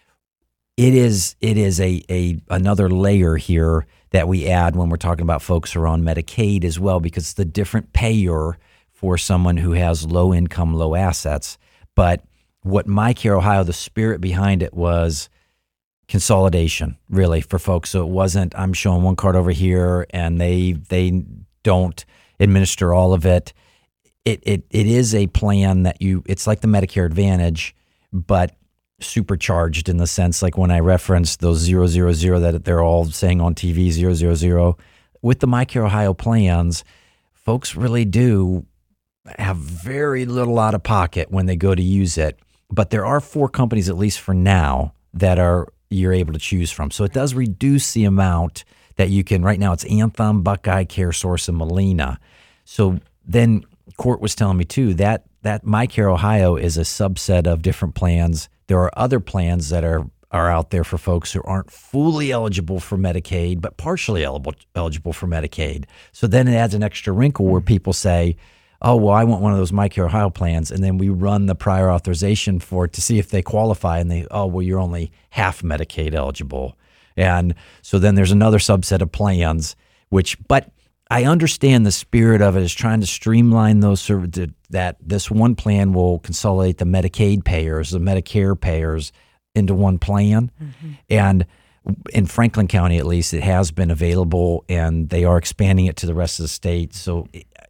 it is it is a a another layer here that we add when we're talking about folks who are on Medicaid as well, because it's the different payer for someone who has low income, low assets. But what MyCare Ohio, the spirit behind it was consolidation, really, for folks. So it wasn't, I'm showing one card over here and they they don't administer all of it. It it it is a plan that you, it's like the Medicare Advantage, but supercharged in the sense, like when I referenced those zero zero zero that they're all saying on T V, zero zero zero, with the MyCare Ohio plans, folks really do have very little out of pocket when they go to use it. But there are four companies, at least for now, that are you're able to choose from. So it does reduce the amount that you can. Right now it's Anthem, Buckeye, CareSource, and Molina. So then Court was telling me too that that MyCare Ohio is a subset of different plans. There are other plans that are are out there for folks who aren't fully eligible for Medicaid, but partially eligible eligible for Medicaid. So then it adds an extra wrinkle where people say, oh, well, I want one of those MyCare Ohio plans. And then we run the prior authorization for it to see if they qualify. And they, oh, well, you're only half Medicaid eligible. And so then there's another subset of plans, which, but I understand the spirit of it is trying to streamline those services, that this one plan will consolidate the Medicaid payers, the Medicare payers into one plan. Mm-hmm. And in Franklin County, at least, it has been available, and they are expanding it to the rest of the state. So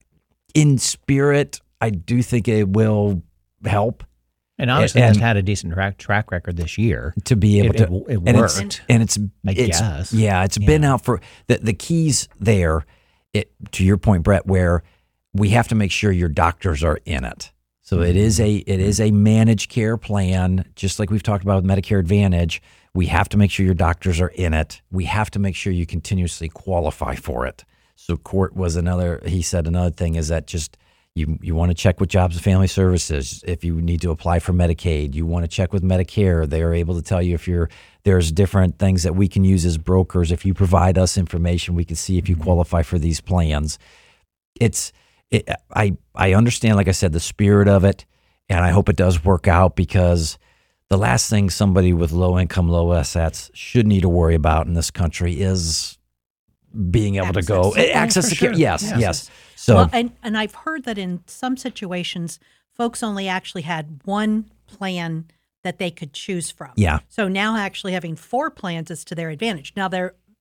in spirit, I do think it will help. And obviously, and, it's had a decent track, track record this year to be able it, to. It, it and worked, it's, and it's, I it's guess. yeah, it's yeah. been out for the the keys there. It, to your point, Brett, where we have to make sure your doctors are in it. So mm-hmm. it is a it is a managed care plan, just like we've talked about with Medicare Advantage. We have to make sure your doctors are in it. We have to make sure you continuously qualify for it. So Court was another, he said another thing is that just you you want to check with Jobs and Family Services if you need to apply for Medicaid. You want to check with Medicare. They are able to tell you if you're, there's different things that we can use as brokers. If you provide us information, we can see if you qualify for these plans. It's, it, I, I understand, like I said, the spirit of it, and I hope it does work out, because the last thing somebody with low income, low assets should need to worry about in this country is being able access. to go Oh, access to care. sure. Yes, yes. yes. So, well, and, and I've heard that in some situations, folks only actually had one plan that they could choose from. yeah. So now actually having four plans is to their advantage. Now, there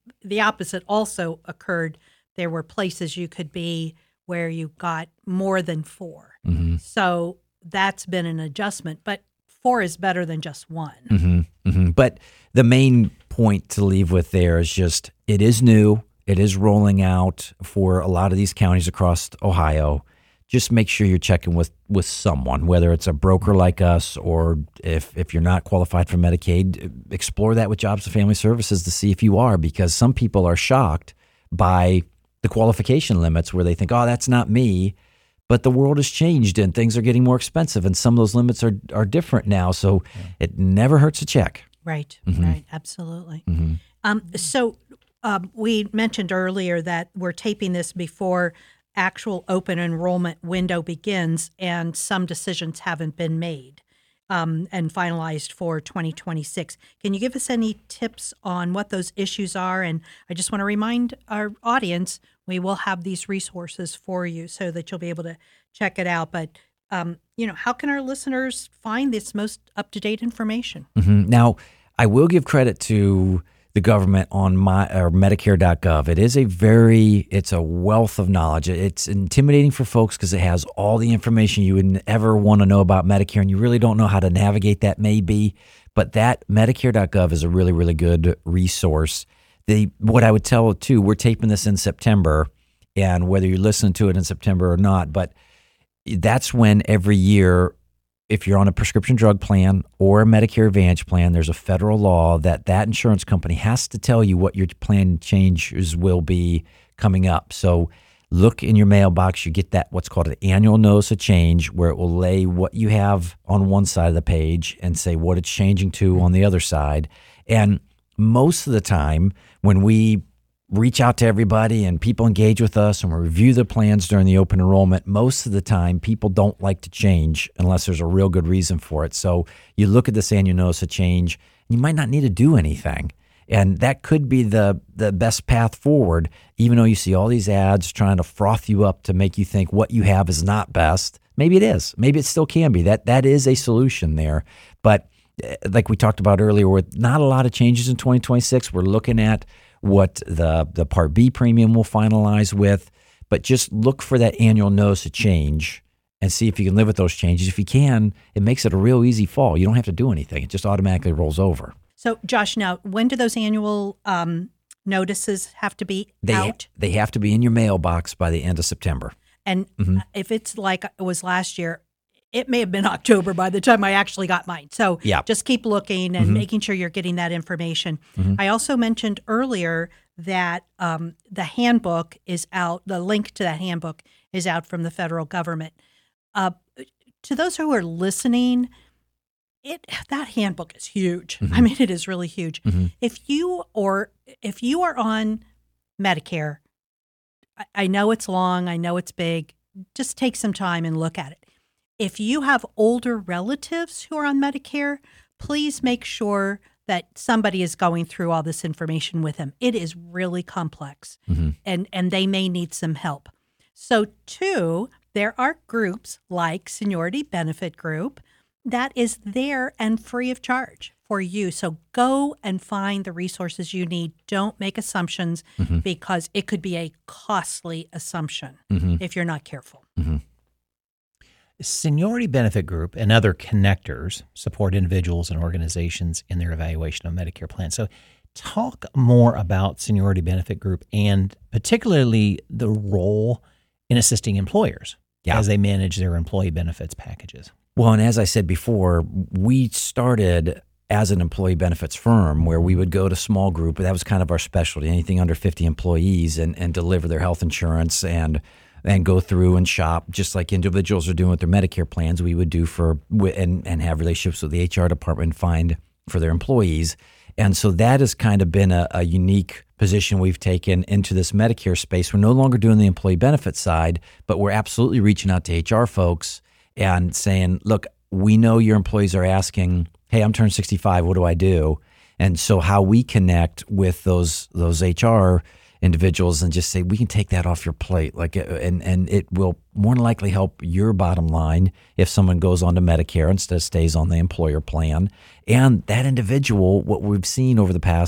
the opposite also occurred. There were places you could be where you got more than four. Mm-hmm. So that's been an adjustment, but four is better than just one. Mm-hmm. Mm-hmm. But the main point to leave with there is just it is new. It is rolling out for a lot of these counties across Ohio. Just make sure you're checking with, with someone, whether it's a broker like us or if, if you're not qualified for Medicaid, explore that with Jobs and Family Services to see if you are, because some people are shocked by the qualification limits where they think, oh, that's not me. But the world has changed and things are getting more expensive and some of those limits are, are different now. So yeah. It never hurts to check. Right, Mm-hmm. right, absolutely. Mm-hmm. Um, so um, we mentioned earlier that we're taping this before actual open enrollment window begins, and some decisions haven't been made um, and finalized for twenty twenty-six. Can you give us any tips on what those issues are? And I just want to remind our audience, we will have these resources for you so that you'll be able to check it out. But, um, you know, how can our listeners find this most up-to-date information? Mm-hmm. Now, I will give credit to the government on my or Medicare dot gov. It is a very, it's a wealth of knowledge. It's intimidating for folks because it has all the information you would ever want to know about Medicare, and you really don't know how to navigate that maybe. But that Medicare dot gov is a really, really good resource. The what I would tell too, we're taping this in September, and whether you're listening to it in September or not, but that's when every year, if you're on a prescription drug plan or a Medicare Advantage plan, there's a federal law that that insurance company has to tell you what your plan changes will be coming up. So look in your mailbox, you get that what's called an annual notice of change, where it will lay what you have on one side of the page and say what it's changing to on the other side. And most of the time when we reach out to everybody and people engage with us and we review the plans during the open enrollment, most of the time people don't like to change unless there's a real good reason for it. So you look at this annual notice of change, and you might not need to do anything. And that could be the the best path forward, even though you see all these ads trying to froth you up to make you think what you have is not best. Maybe it is. Maybe it still can be. That that is a solution there. But like we talked about earlier, with not a lot of changes in twenty twenty-six, we're looking at what the, the Part B premium will finalize with, but just look for that annual notice of change and see if you can live with those changes. If you can, it makes it a real easy fall. You don't have to do anything. It just automatically rolls over. So, Josh, now, when do those annual um, notices have to be they, out? They have to be in your mailbox by the end of September. And Mm-hmm. if it's like it was last year, it may have been October by the time I actually got mine. So Yeah. just keep looking and Mhm. making sure you're getting that information. Mhm. I also mentioned earlier that um, the handbook is out. The link to that handbook is out from the federal government. Uh, to those who are listening, it that handbook is huge. Mhm. I mean, it is really huge. Mhm. If you or if you are on Medicare, I, I know it's long. I know it's big. Just take some time and look at it. If you have older relatives who are on Medicare, please make sure that somebody is going through all this information with them. It is really complex, Mhm. and, and they may need some help. So, two, there are groups like Seniority Benefit Group that is there and free of charge for you. So go and find the resources you need. Don't make assumptions Mhm. because it could be a costly assumption Mhm. if you're not careful. Mhm. Seniority Benefit Group and other connectors support individuals and organizations in their evaluation of Medicare plans. So talk more about Seniority Benefit Group and particularly the role in assisting employers Yeah. as they manage their employee benefits packages. Well, and as I said before, we started as an employee benefits firm where we would go to small group. That was kind of our specialty, anything under fifty employees, and, and deliver their health insurance and and go through and shop just like individuals are doing with their Medicare plans. We would do for and, and have relationships with the H R department and find for their employees. And so that has kind of been a, a unique position we've taken into this Medicare space. We're no longer doing the employee benefit side, but we're absolutely reaching out to H R folks and saying, look, we know your employees are asking, hey, I'm turned sixty-five, what do I do? And so how we connect with those those H R individuals and just say, we can take that off your plate. Like, and, and it will more than likely help your bottom line if someone goes on to Medicare instead of stays on the employer plan. And that individual, what we've seen over the past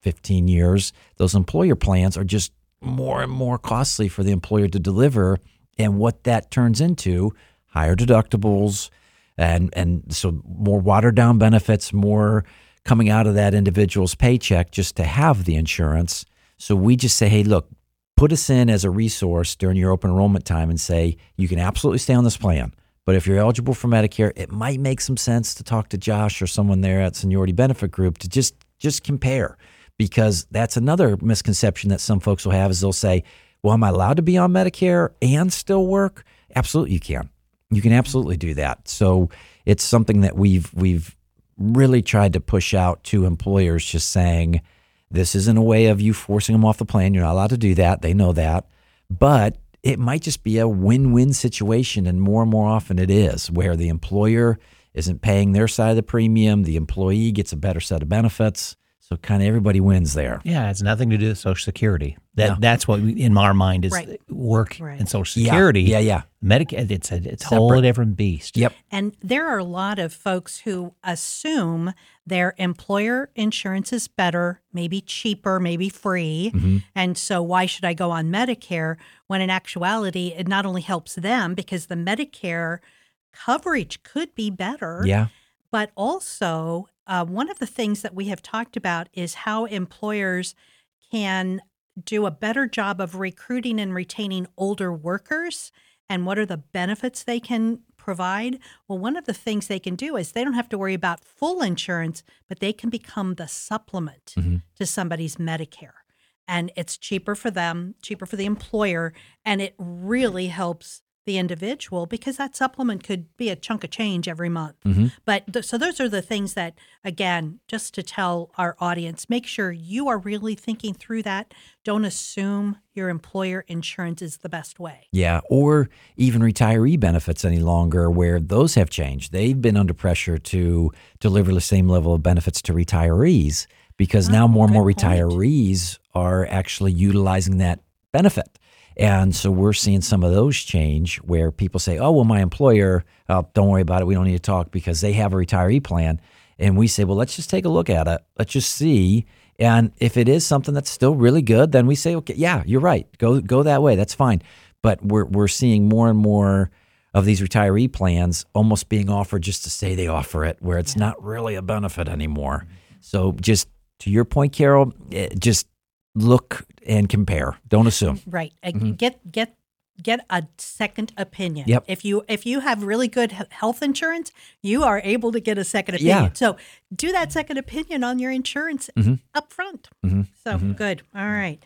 fifteen years, those employer plans are just more and more costly for the employer to deliver. And what that turns into, higher deductibles, and, and so more watered down benefits, more coming out of that individual's paycheck just to have the insurance. So we just say, hey, look, put us in as a resource during your open enrollment time and say, you can absolutely stay on this plan. But if you're eligible for Medicare, it might make some sense to talk to Josh or someone there at Seniority Benefit Group to just just compare, because that's another misconception that some folks will have is they'll say, well, am I allowed to be on Medicare and still work? Absolutely, you can. You can absolutely do that. So it's something that we've we've really tried to push out to employers, just saying, this isn't a way of you forcing them off the plan. You're not allowed to do that. They know that. But it might just be a win-win situation, and more and more often it is, where the employer isn't paying their side of the premium, the employee gets a better set of benefits, so kind of everybody wins there. Yeah, it's nothing to do with Social Security. That No. That's what, we, in our mind, is Right. work Right. and Social Yeah, Security. yeah, yeah. Medicaid, it's a, it's a whole Separate. different beast. Yep. And there are a lot of folks who assume their employer insurance is better, maybe cheaper, maybe free. Mm-hmm. And so why should I go on Medicare, when in actuality, it not only helps them because the Medicare coverage could be better, Yeah. but also uh, one of the things that we have talked about is how employers can do a better job of recruiting and retaining older workers, and what are the benefits they can provide. Well, one of the things they can do is they don't have to worry about full insurance, but they can become the supplement Mm-hmm. to somebody's Medicare. And it's cheaper for them, cheaper for the employer, and it really helps the individual because that supplement could be a chunk of change every month. Mm-hmm. But th- so those are the things that, again, just to tell our audience, make sure you are really thinking through that. Don't assume your employer insurance is the best way. Yeah, or even retiree benefits any longer, where those have changed. They've been under pressure to deliver the same level of benefits to retirees, because Oh, now more and more good point. retirees are actually utilizing that benefit. And so we're seeing some of those change, where people say, oh, well, my employer, oh, don't worry about it, we don't need to talk, because they have a retiree plan. And we say, well, let's just take a look at it. Let's just see. And if it is something that's still really good, then we say, okay, yeah, you're right. Go go that way. That's fine. But we're we're seeing more and more of these retiree plans almost being offered just to say they offer it, where it's not really a benefit anymore. So just to your point, Carol, eh, just look and compare. Don't assume. Right. And Get get get a second opinion. Yep. If you if you have really good he- health insurance, you are able to get a second opinion. Yeah. So do that second opinion on your insurance up front. So good. All right.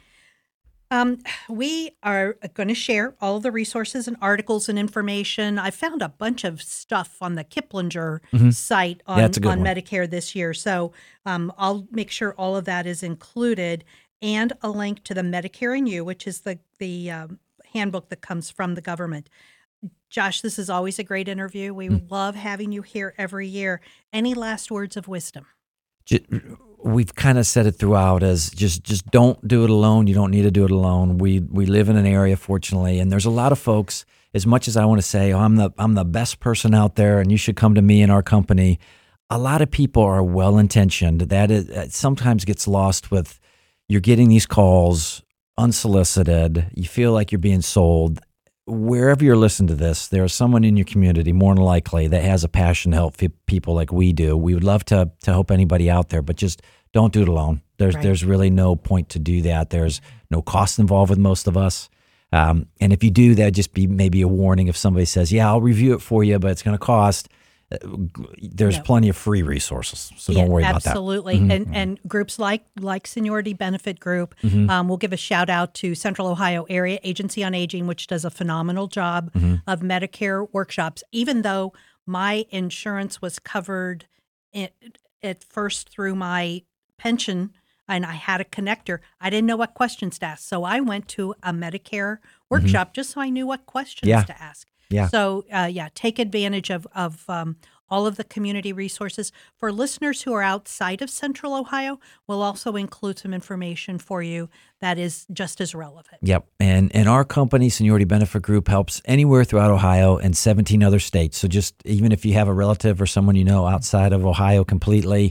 Um, we are going to share all of the resources and articles and information. I found a bunch of stuff on the Kiplinger site on, Yeah, it's a good on one. Medicare this year. So um, I'll make sure all of that is included, and a link to the Medicare and You, which is the, the um, handbook that comes from the government. Josh, this is always a great interview. We love having you here every year. Any last words of wisdom? Ju- We've kind of said it throughout as just just don't do it alone. You don't need to do it alone. We we live in an area, fortunately, and there's a lot of folks. As much as I want to say, oh, I'm the I'm the best person out there, and you should come to me and our company, a lot of people are well intentioned. That is, it sometimes gets lost with you're getting these calls unsolicited. You feel like you're being sold. Wherever you're listening to this, there's someone in your community, more than likely, that has a passion to help f- people like we do. We would love to to help anybody out there, but just don't do it alone. There's Right. there's really no point to do that. There's no cost involved with most of us. Um, and if you do, that'd just be maybe a warning if somebody says, yeah, I'll review it for you, but it's going to cost. Uh, g- There's No. plenty of free resources, so Yeah, don't worry about that. absolutely. And and groups like like Seniority Benefit Group, um, we'll give a shout out to Central Ohio Area Agency on Aging, which does a phenomenal job of Medicare workshops. Even though my insurance was covered at, at first through my pension, and I had a connector, I didn't know what questions to ask, so I went to a Medicare workshop just so I knew what questions Yeah. to ask. Yeah. So, uh, yeah, take advantage of, of um, all of the community resources. For listeners who are outside of Central Ohio, we'll also include some information for you that is just as relevant. Yep. And and our company, Seniority Benefit Group, helps anywhere throughout Ohio and seventeen other states. So just even if you have a relative or someone you know outside of Ohio completely,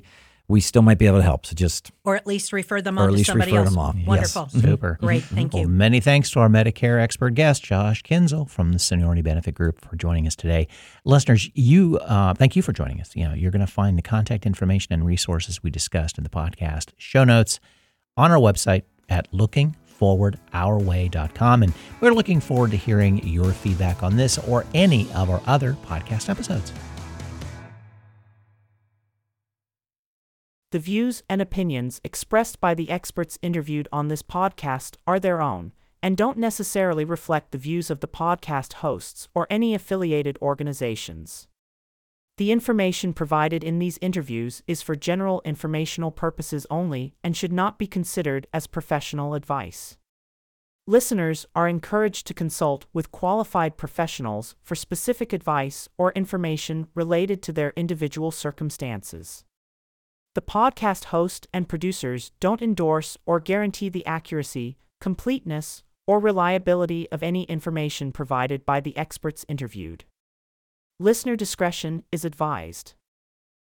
we still might be able to help. So just Or at least refer them Or on at to least somebody refer else. them off. Yes. Wonderful. Super. Great. Thank Well, you. many thanks to our Medicare expert guest, Josh Kinzel from the Seniority Benefit Group, for joining us today. Listeners, you uh, thank you for joining us. You know, you're going to find the contact information and resources we discussed in the podcast show notes on our website at looking forward our way dot com. And we're looking forward to hearing your feedback on this or any of our other podcast episodes. The views and opinions expressed by the experts interviewed on this podcast are their own and don't necessarily reflect the views of the podcast hosts or any affiliated organizations. The information provided in these interviews is for general informational purposes only and should not be considered as professional advice. Listeners are encouraged to consult with qualified professionals for specific advice or information related to their individual circumstances. The podcast host and producers don't endorse or guarantee the accuracy, completeness, or reliability of any information provided by the experts interviewed. Listener discretion is advised.